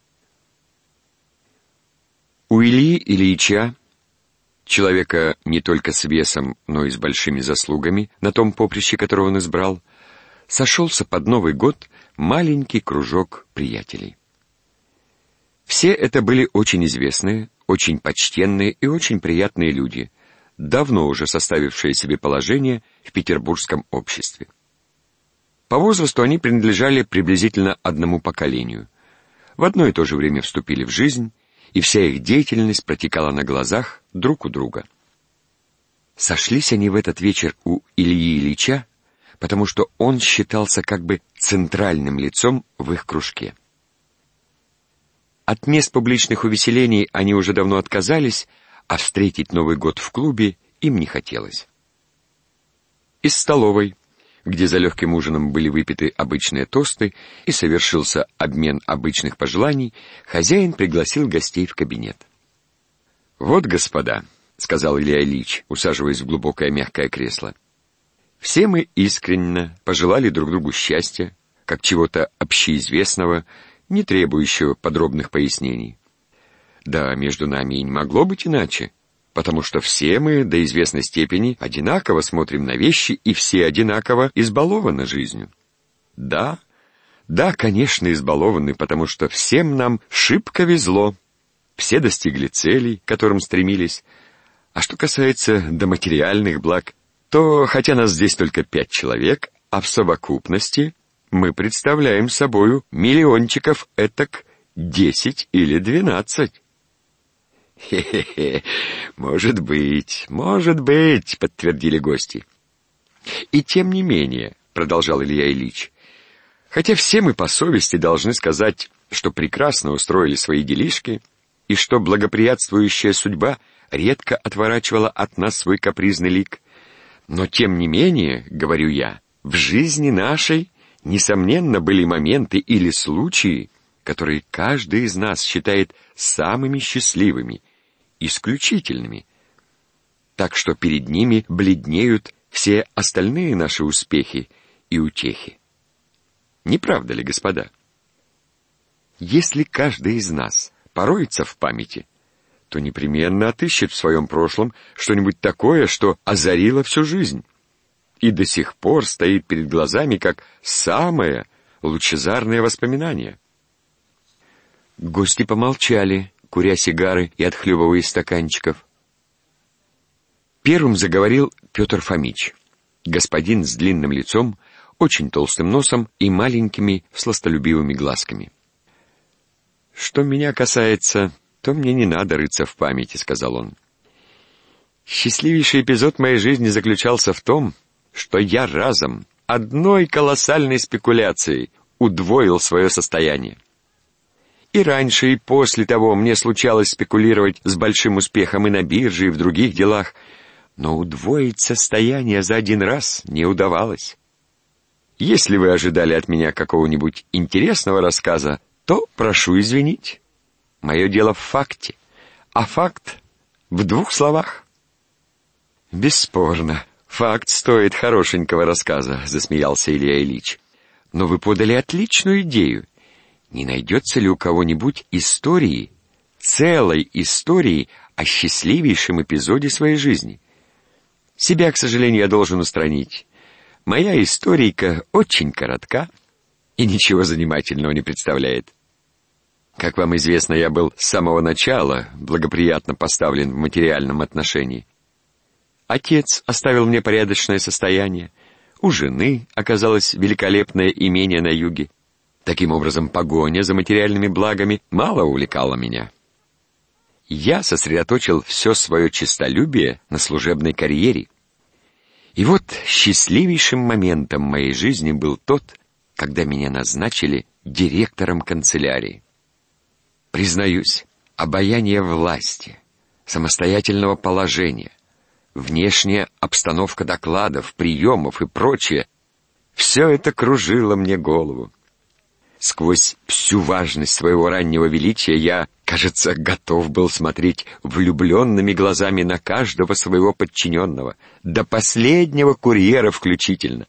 У Ильи Ильича, человека не только с весом, но и с большими заслугами на том поприще, которого он избрал, сошелся под Новый год маленький кружок приятелей. Все это были очень известные, очень почтенные и очень приятные люди, давно уже составившие себе положение в петербургском обществе. По возрасту они принадлежали приблизительно одному поколению, в одно и то же время вступили в жизнь, и вся их деятельность протекала на глазах друг у друга. Сошлись они в этот вечер у Ильи Ильича, потому что он считался как бы центральным лицом в их кружке. От мест публичных увеселений они уже давно отказались, а встретить Новый год в клубе им не хотелось. Из столовой, где за легким ужином были выпиты обычные тосты и совершился обмен обычных пожеланий, хозяин пригласил гостей в кабинет. «Вот, господа», — сказал Илья Ильич, усаживаясь в глубокое мягкое кресло, — «все мы искренне пожелали друг другу счастья, как чего-то общеизвестного, не требующего подробных пояснений. Да, между нами и не могло быть иначе, потому что все мы до известной степени одинаково смотрим на вещи и все одинаково избалованы жизнью. Да, да, конечно, избалованы, потому что всем нам шибко везло, все достигли целей, к которым стремились. А что касается до материальных благ, то, хотя нас здесь только пять человек, а в совокупности мы представляем собою миллиончиков этак десять или двенадцать. «Хе-хе-хе, может быть, может быть», — подтвердили гости. «И тем не менее», — продолжал Илья Ильич, «хотя все мы по совести должны сказать, что прекрасно устроили свои делишки и что благоприятствующая судьба редко отворачивала от нас свой капризный лик, но тем не менее, говорю я, в жизни нашей, несомненно, были моменты или случаи, которые каждый из нас считает самыми счастливыми, исключительными, так что перед ними бледнеют все остальные наши успехи и утехи. Не правда ли, господа? Если каждый из нас пороется в памяти, то непременно отыщет в своем прошлом что-нибудь такое, что озарило всю жизнь и до сих пор стоит перед глазами как самое лучезарное воспоминание. Гости помолчали, куря сигары и отхлебывая из стаканчиков. Первым заговорил Петр Фомич, господин с длинным лицом, очень толстым носом и маленькими сластолюбивыми глазками. «Что меня касается, то мне не надо рыться в памяти», — сказал он. «Счастливейший эпизод моей жизни заключался в том, что я разом, одной колоссальной спекуляцией, удвоил свое состояние. И раньше, и после того мне случалось спекулировать с большим успехом и на бирже, и в других делах, но удвоить состояние за один раз не удавалось. Если вы ожидали от меня какого-нибудь интересного рассказа, то прошу извинить. Мое дело в факте, а факт в двух словах». «Бесспорно, факт стоит хорошенького рассказа», — засмеялся Илья Ильич. «Но вы подали отличную идею. Не найдется ли у кого-нибудь истории, целой истории о счастливейшем эпизоде своей жизни? Себя, к сожалению, я должен устранить. Моя историйка очень коротка и ничего занимательного не представляет». Как вам известно, я был с самого начала благоприятно поставлен в материальном отношении. Отец оставил мне порядочное состояние, у жены оказалось великолепное имение на юге. Таким образом, погоня за материальными благами мало увлекала меня. Я сосредоточил все свое честолюбие на служебной карьере. И вот счастливейшим моментом моей жизни был тот, когда меня назначили директором канцелярии. Признаюсь, обаяние власти, самостоятельного положения, внешняя обстановка докладов, приемов и прочее — все это кружило мне голову. Сквозь всю важность своего раннего величия я, кажется, готов был смотреть влюбленными глазами на каждого своего подчиненного, до последнего курьера включительно.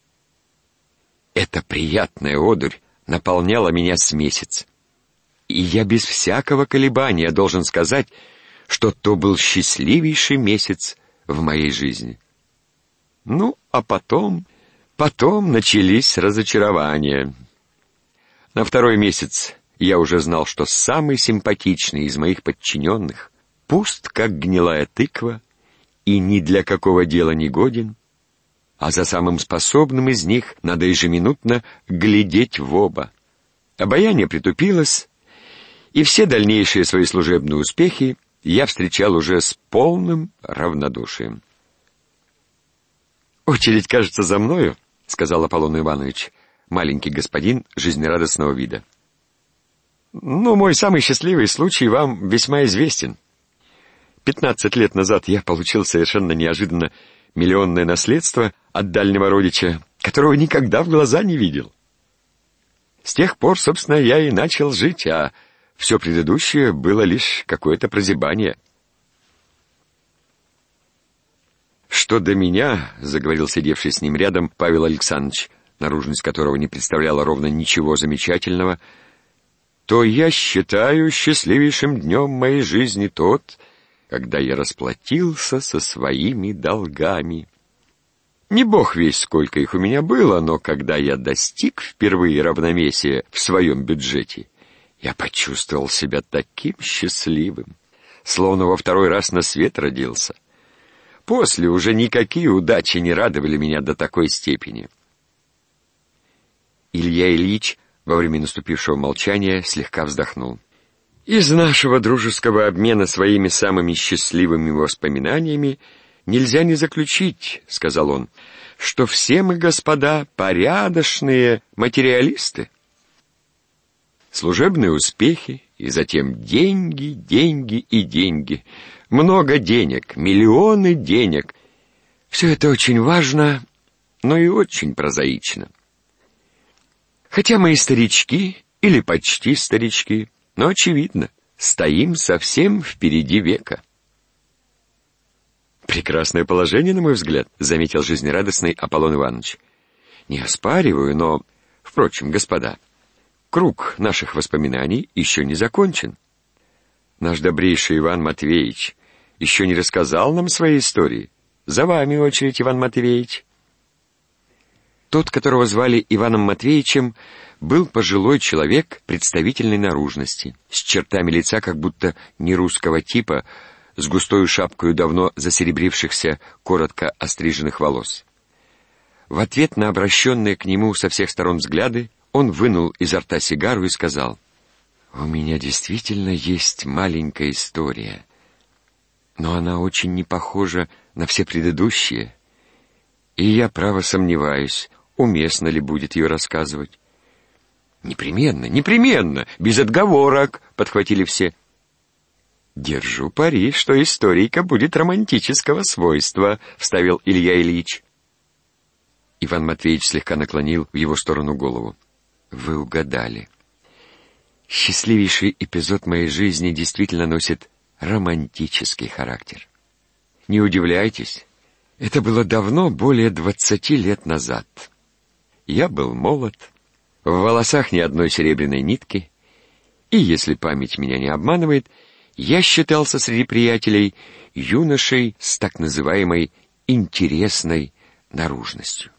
Эта приятная одурь наполняла меня с месяц. И я без всякого колебания должен сказать, что то был счастливейший месяц в моей жизни. Ну, а потом, потом начались разочарования. На второй месяц я уже знал, что самый симпатичный из моих подчиненных пуст, как гнилая тыква, и ни для какого дела не годен, а за самым способным из них надо ежеминутно глядеть в оба. Обаяние притупилось, и все дальнейшие свои служебные успехи я встречал уже с полным равнодушием. «Очередь, кажется, за мною», — сказал Аполлон Иванович, маленький господин жизнерадостного вида. «Ну, мой самый счастливый случай вам весьма известен. Пятнадцать лет назад я получил совершенно неожиданно миллионное наследство от дальнего родича, которого никогда в глаза не видел. С тех пор, собственно, я и начал жить, а все предыдущее было лишь какое-то прозябание». «Что до меня, — заговорил сидевший с ним рядом Павел Александрович, наружность которого не представляла ровно ничего замечательного, — то я считаю счастливейшим днем моей жизни тот, когда я расплатился со своими долгами. Не бог весть, сколько их у меня было, но когда я достиг впервые равновесия в своем бюджете, я почувствовал себя таким счастливым, словно во второй раз на свет родился. После уже никакие удачи не радовали меня до такой степени». Илья Ильич во время наступившего молчания слегка вздохнул. «Из нашего дружеского обмена своими самыми счастливыми воспоминаниями нельзя не заключить, — сказал он, — что все мы, господа, порядочные материалисты. Служебные успехи, и затем деньги, деньги и деньги, много денег, миллионы денег. Все это очень важно, но и очень прозаично. Хотя мы и старички, или почти старички, но, очевидно, стоим совсем впереди века». «Прекрасное положение, на мой взгляд», — заметил жизнерадостный Аполлон Иванович. «Не оспариваю, но... Впрочем, господа, круг наших воспоминаний еще не закончен. Наш добрейший Иван Матвеевич еще не рассказал нам своей истории. За вами очередь, Иван Матвеевич». Тот, которого звали Иваном Матвеевичем, был пожилой человек представительной наружности, с чертами лица как будто не русского типа, с густою шапкою давно засеребрившихся, коротко остриженных волос. В ответ на обращенные к нему со всех сторон взгляды он вынул изо рта сигару и сказал: «У меня действительно есть маленькая история, но она очень не похожа на все предыдущие, и я, право, сомневаюсь, уместно ли будет ее рассказывать». «Непременно, непременно, без отговорок», — подхватили все. «Держу пари, что историйка будет романтического свойства», — вставил Илья Ильич. Иван Матвеевич слегка наклонил в его сторону голову. «Вы угадали. Счастливейший эпизод моей жизни действительно носит романтический характер. Не удивляйтесь, это было давно, более двадцати лет назад. Я был молод, в волосах ни одной серебряной нитки, и, если память меня не обманывает, я считался среди приятелей юношей с так называемой интересной наружностью».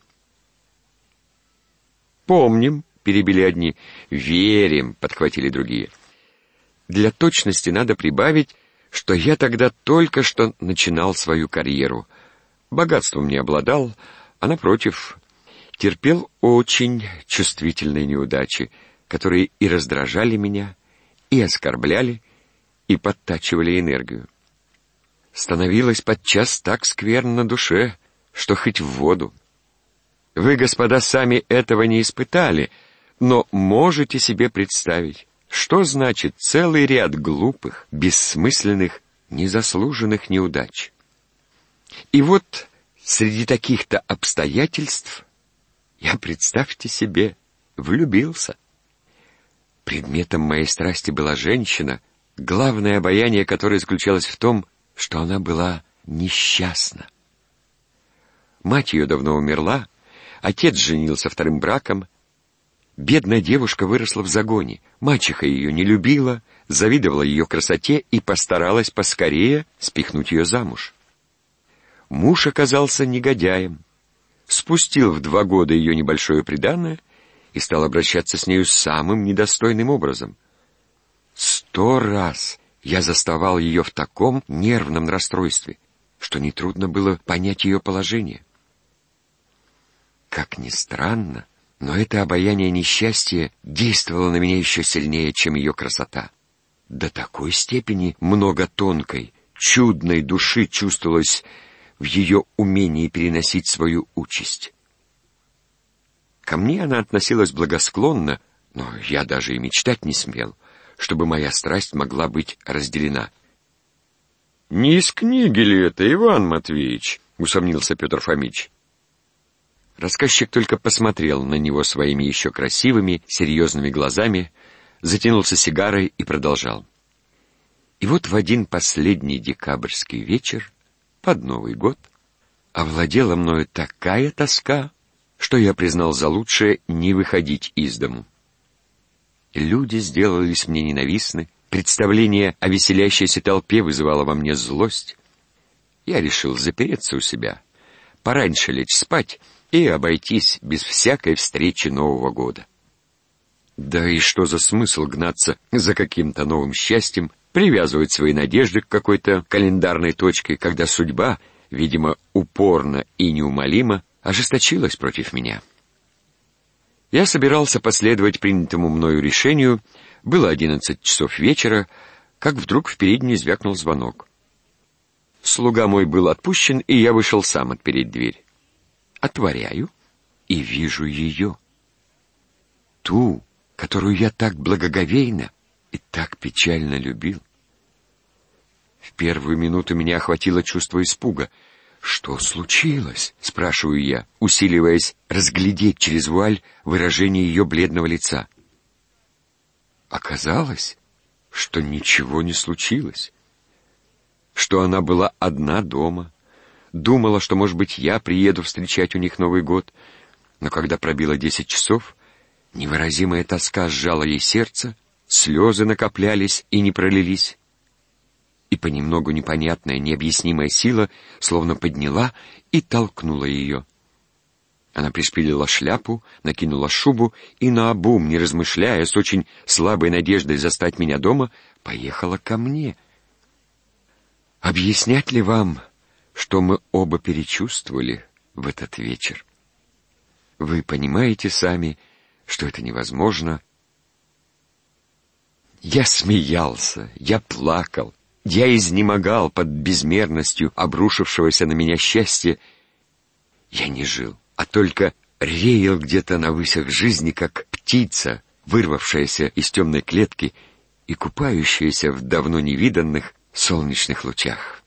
«Помним», — перебили одни. «Верим», — подхватили другие. Для точности надо прибавить, что я тогда только что начинал свою карьеру. Богатством не обладал, а, напротив, терпел очень чувствительные неудачи, которые и раздражали меня, и оскорбляли, и подтачивали энергию. Становилось подчас так скверно на душе, что хоть в воду. Вы, господа, сами этого не испытали, но можете себе представить, что значит целый ряд глупых, бессмысленных, незаслуженных неудач. И вот среди таких-то обстоятельств я, представьте себе, влюбился. Предметом моей страсти была женщина, главное обаяние которой заключалось в том, что она была несчастна. Мать ее давно умерла, отец женился вторым браком. Бедная девушка выросла в загоне, мачеха ее не любила, завидовала ее красоте и постаралась поскорее спихнуть ее замуж. Муж оказался негодяем, спустил в два года ее небольшое приданое и стал обращаться с нею самым недостойным образом. Сто раз я заставал ее в таком нервном расстройстве, что нетрудно было понять ее положение. Как ни странно, но это обаяние несчастья действовало на меня еще сильнее, чем ее красота. До такой степени много тонкой, чудной души чувствовалось в ее умении переносить свою участь. Ко мне она относилась благосклонно, но я даже и мечтать не смел, чтобы моя страсть могла быть разделена. «Не из книги ли это, Иван Матвеевич?» — усомнился Петр Фомич. Рассказчик только посмотрел на него своими еще красивыми, серьезными глазами, затянулся сигарой и продолжал. И вот в один последний декабрьский вечер, под Новый год, овладела мною такая тоска, что я признал за лучшее не выходить из дому. Люди сделались мне ненавистны, представление о веселящейся толпе вызывало во мне злость. Я решил запереться у себя, пораньше лечь спать и обойтись без всякой встречи Нового года. Да и что за смысл гнаться за каким-то новым счастьем, привязывать свои надежды к какой-то календарной точке, когда судьба, видимо, упорно и неумолимо ожесточилась против меня. Я собирался последовать принятому мною решению. Было одиннадцать часов вечера, как вдруг в передней звякнул звонок. Слуга мой был отпущен, и я вышел сам отпереть дверь. Отворяю и вижу ее. Ту, которую я так благоговейно и так печально любил. В первую минуту меня охватило чувство испуга. «Что случилось?» — спрашиваю я, усиливаясь разглядеть через вуаль выражение ее бледного лица. Оказалось, что ничего не случилось, что она была одна дома, думала, что, может быть, я приеду встречать у них Новый год, но когда пробило десять часов, невыразимая тоска сжала ей сердце, слезы накоплялись и не пролились, и понемногу непонятная, необъяснимая сила словно подняла и толкнула ее. Она пришпилила шляпу, накинула шубу и наобум, не размышляя, с очень слабой надеждой застать меня дома, поехала ко мне. Объяснять ли вам, что мы оба перечувствовали в этот вечер? Вы понимаете сами, что это невозможно. Я смеялся, я плакал. Я изнемогал под безмерностью обрушившегося на меня счастья. Я не жил, а только реял где-то на высях жизни, как птица, вырвавшаяся из темной клетки и купающаяся в давно невиданных солнечных лучах.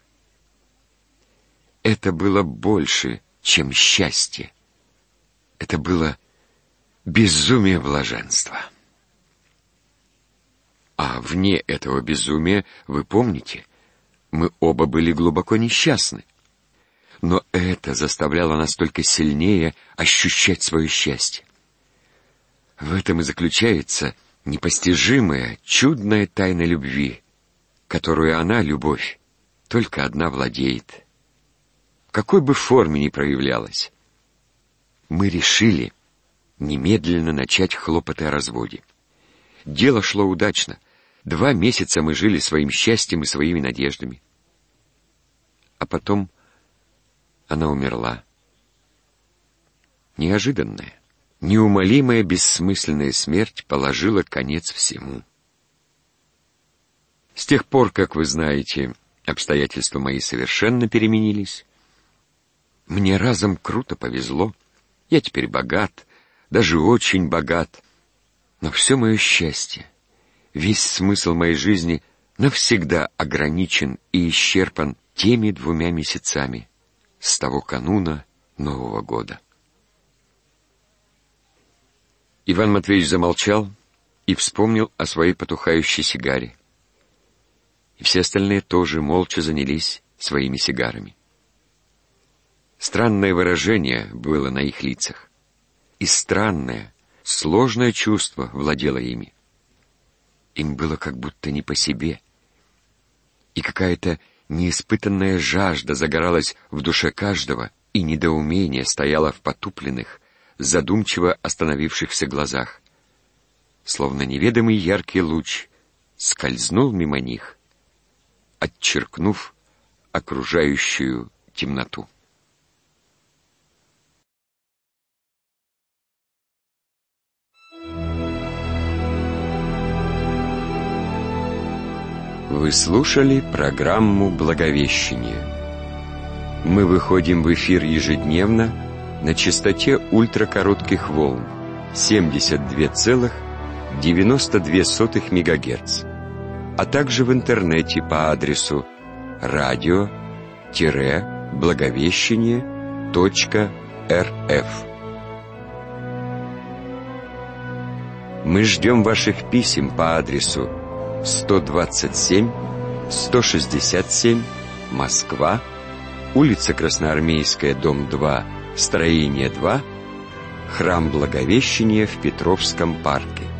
Это было больше, чем счастье. Это было безумие блаженства. А вне этого безумия, вы помните, мы оба были глубоко несчастны. Но это заставляло нас только сильнее ощущать свое счастье. В этом и заключается непостижимая, чудная тайна любви, которую она, любовь, только одна владеет. В какой бы форме ни проявлялась, мы решили немедленно начать хлопоты о разводе. Дело шло удачно. Два месяца мы жили своим счастьем и своими надеждами. А потом она умерла. Неожиданная, неумолимая, бессмысленная смерть положила конец всему. С тех пор, как вы знаете, обстоятельства мои совершенно переменились. Мне разом круто повезло. Я теперь богат, даже очень богат. Но все мое счастье, весь смысл моей жизни навсегда ограничен и исчерпан теми двумя месяцами с того кануна Нового года. Иван Матвеевич замолчал и вспомнил о своей потухающей сигаре. И все остальные тоже молча занялись своими сигарами. Странное выражение было на их лицах. И странное, сложное чувство владело ими. Им было как будто не по себе. И какая-то неиспытанная жажда загоралась в душе каждого, и недоумение стояло в потупленных, задумчиво остановившихся глазах. Словно неведомый яркий луч скользнул мимо них, отчеркнув окружающую темноту. Вы слушали программу «Благовещение». Мы выходим в эфир ежедневно на частоте ультракоротких волн семьдесят два целых девяносто две сотых мегагерц, а также в интернете по адресу радио благовещение точка эр эф. Мы ждем ваших писем по адресу сто двадцать семь сто шестьдесят семь, Москва, улица Красноармейская, дом два, строение два, храм Благовещения в Петровском парке.